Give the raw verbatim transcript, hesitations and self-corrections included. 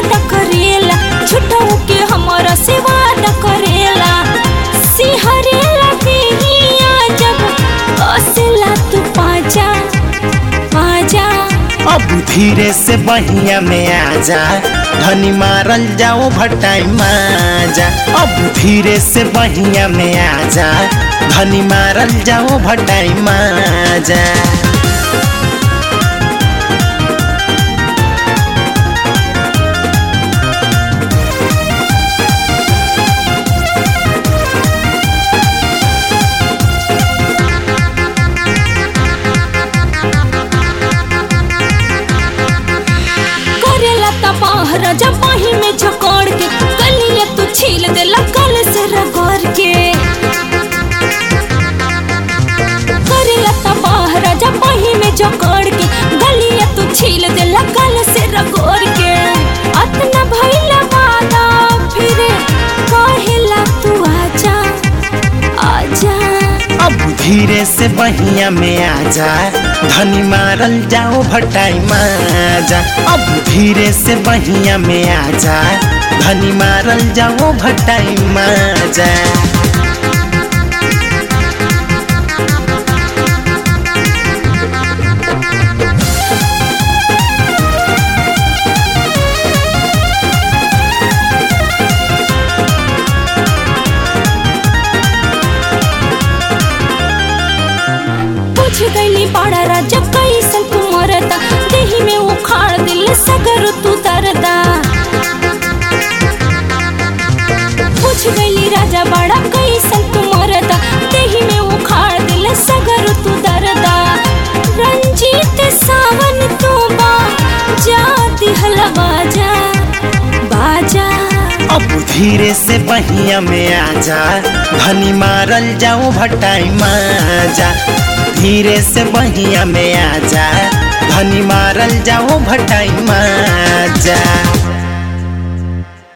वादा करेला झूठो के हमारा से वादा करेला सिहरेला देहिया जब असला तू पाजा पाजा। अब धीरे से बहिया में आजा धनी मारल जाओ भटाई माजा। अब धीरे से बहिया में आजा धनी मारल जाओ भटाई माजा। राजा पाही में झकोड़ के गलिया तू छील देला कल से रगड़ के करेला तबाह राजा पाही में झकोड़ के गलिया तू छील देला कल से रगड़ के। अतना भइला वादा फिर कहेला तू आजा आजा। अब धीरे से बहिया में आजा धनी मारल जाओ भटाई माजा। अब धीरे से बहिया में आजा धनी मारल जाओ भटाई माजा। पूछ गईली बड़ा राजा कैसन तू मरदा देही में उखाड़ दिल सगर तू दरदा। पूछ गईली राजा बड़ा कैसन तू मरदा देही में उखाड़ दिल सगर तू दरदा। रंजीत सावन तू बा जा दिहल बाजा बाजा। अब धीरे से बहिया में आजा धनी मारल जाओ भटाई माजा। धीरे से बहिया में आजा धनी मारल जाओ भटाई माजा।